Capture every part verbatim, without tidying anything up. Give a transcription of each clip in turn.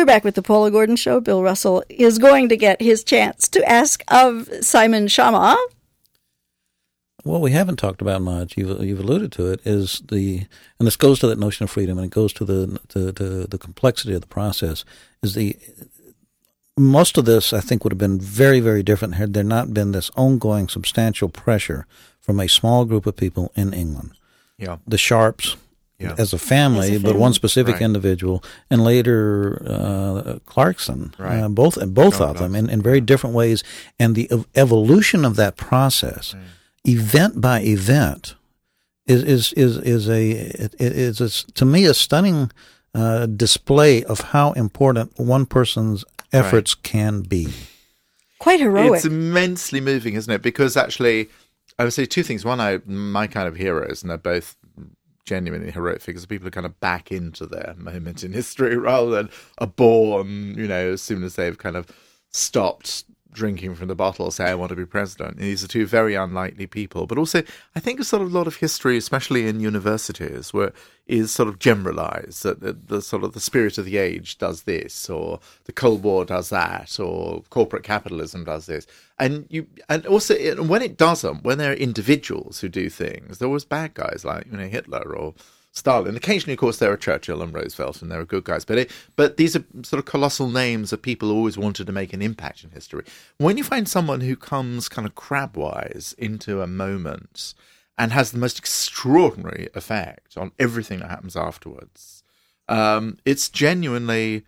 We're back with the Paula Gordon Show. Bill Russell is going to get his chance to ask of Simon Schama. What we haven't talked about much, you've, you've alluded to it, is the, and this goes to that notion of freedom, and it goes to the to, to the complexity of the process, is the, most of this I think would have been very, very different had there not been this ongoing substantial pressure from a small group of people in England. Yeah. The Sharps, yeah. as a family, as a family. But one specific right. individual, and later uh, Clarkson, right. uh, both both John of them in, in very different ways, and the evolution of that process, right. event by event, is is is is a it, is a, to me a stunning uh, display of how important one person's efforts right. can be. Quite heroic. It's immensely moving, isn't it? Because actually, I would say two things. One, I my kind of heroes, and they're both genuinely heroic figures. People who kind of back into their moment in history rather than are born, you know, as soon as they've kind of stopped drinking from the bottle, say, I want to be president. And these are two very unlikely people. But also, I think a sort of lot of history, especially in universities, where is sort of generalized, that the, the sort of the spirit of the age does this, or the Cold War does that, or corporate capitalism does this. And you, and also, it, when it doesn't, when there are individuals who do things, there are always bad guys like, you know, Hitler or Stalin. Occasionally, of course, there are Churchill and Roosevelt, and there are good guys. But it, but these are sort of colossal names of people who always wanted to make an impact in history. When you find someone who comes kind of crabwise into a moment and has the most extraordinary effect on everything that happens afterwards, um, it's genuinely,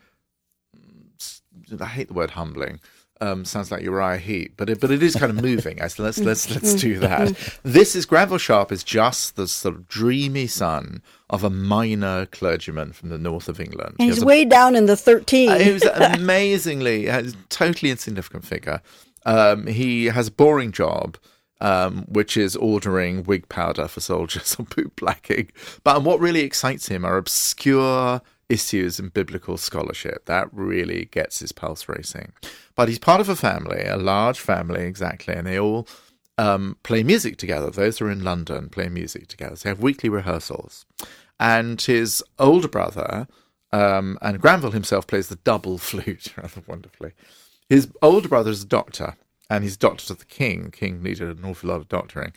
I hate the word humbling. Um, sounds like Uriah Heep, but it, but it is kind of moving. So let's let's let's do that. This is Granville Sharp is just the sort of dreamy son of a minor clergyman from the north of England. He's he way a, down in the thirteen. Uh, he was amazingly, a totally insignificant figure. Um, he has a boring job, um, which is ordering wig powder for soldiers or boot blacking. But what really excites him are obscure issues in biblical scholarship. That really gets his pulse racing. But he's part of a family, a large family, exactly, and they all um, play music together. Those who are in London play music together. So they have weekly rehearsals. And his older brother, um, and Granville himself plays the double flute rather wonderfully. His older brother is a doctor, and he's doctor to the king. King needed an awful lot of doctoring.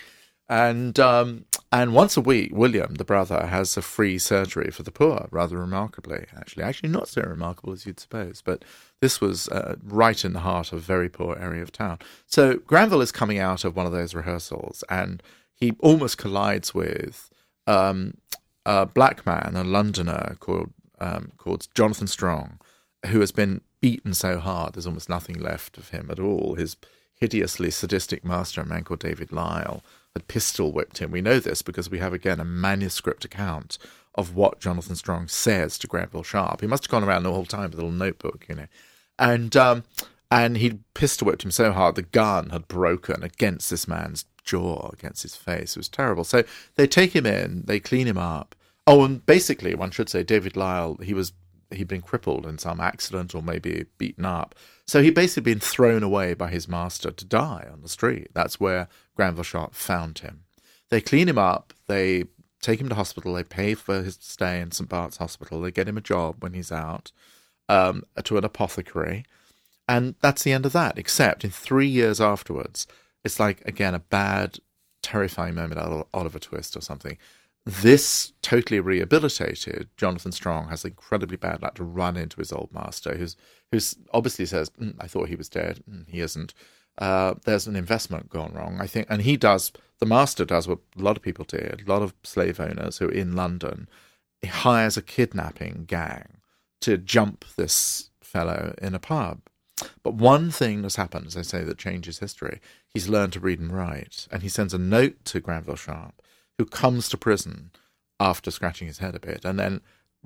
And um, and once a week, William, the brother, has a free surgery for the poor, rather remarkably, actually. Actually, not so remarkable as you'd suppose, but this was uh, right in the heart of a very poor area of town. So Granville is coming out of one of those rehearsals, and he almost collides with um, a black man, a Londoner called um, called Jonathan Strong, who has been beaten so hard there's almost nothing left of him at all. His hideously sadistic master, a man called David Lyle, had pistol whipped him. We know this because we have, again, a manuscript account of what Jonathan Strong says to Granville Sharp. He must have gone around the whole time with a little notebook, you know. And um, and he'd pistol whipped him so hard the gun had broken against this man's jaw, against his face. It was terrible. So they take him in, they clean him up. Oh, and basically, one should say, David Lyle, he was he'd been crippled in some accident or maybe beaten up. So he'd basically been thrown away by his master to die on the street. That's where Granville Sharp found him. They clean him up, they take him to hospital, they pay for his stay in Saint Bart's Hospital, they get him a job when he's out, um, to an apothecary, and that's the end of that, except in three years afterwards, it's like, again, a bad, terrifying moment out of Oliver Twist or something. This totally rehabilitated Jonathan Strong has incredibly bad luck to run into his old master, who's who's obviously says, mm, I thought he was dead. Mm, he isn't. Uh, there's an investment gone wrong, I think. And he does, the master does what a lot of people did, a lot of slave owners who are in London. He hires a kidnapping gang to jump this fellow in a pub. But one thing has happened, as I say, that changes history. He's learned to read and write. And he sends a note to Granville Sharp, who comes to prison after scratching his head a bit, and then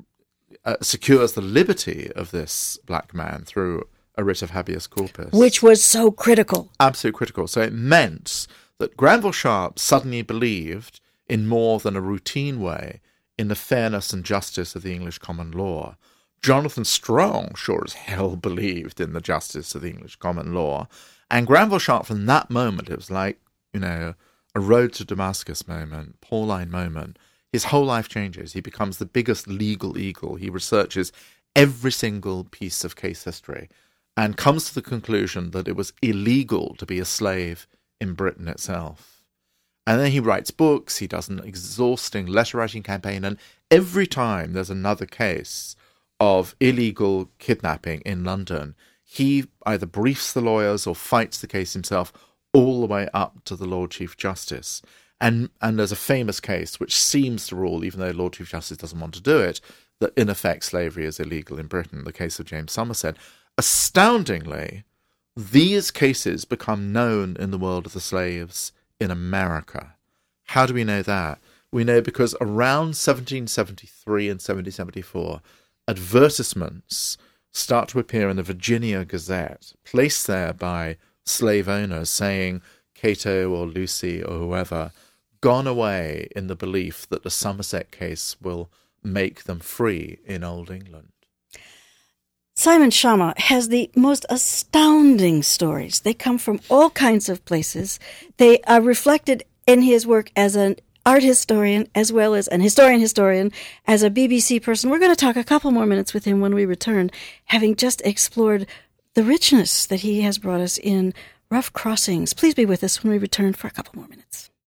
uh, secures the liberty of this black man through a writ of habeas corpus. Which was so critical. Absolutely critical. So it meant that Granville Sharp suddenly believed in more than a routine way in the fairness and justice of the English common law. Jonathan Strong sure as hell believed in the justice of the English common law. And Granville Sharp, from that moment, it was like, you know, a road to Damascus moment, Pauline moment. His whole life changes. He becomes the biggest legal eagle. He researches every single piece of case history and comes to the conclusion that it was illegal to be a slave in Britain itself. And then he writes books, he does an exhausting letter-writing campaign, and every time there's another case of illegal kidnapping in London, he either briefs the lawyers or fights the case himself all the way up to the Lord Chief Justice. And and there's a famous case which seems to rule, even though Lord Chief Justice doesn't want to do it, that in effect slavery is illegal in Britain, the case of James Somerset. Astoundingly, these cases become known in the world of the slaves in America. How do we know that? We know because around seventeen seventy-three and seventeen seventy-four, advertisements start to appear in the Virginia Gazette, placed there by slave owners saying Cato or Lucy or whoever gone away in the belief that the Somerset case will make them free in Old England. Simon Schama has the most astounding stories. They come from all kinds of places. They are reflected in his work as an art historian, as well as an historian-historian, as a B B C person. We're going to talk a couple more minutes with him when we return, having just explored the richness that he has brought us in Rough Crossings. Please be with us when we return for a couple more minutes.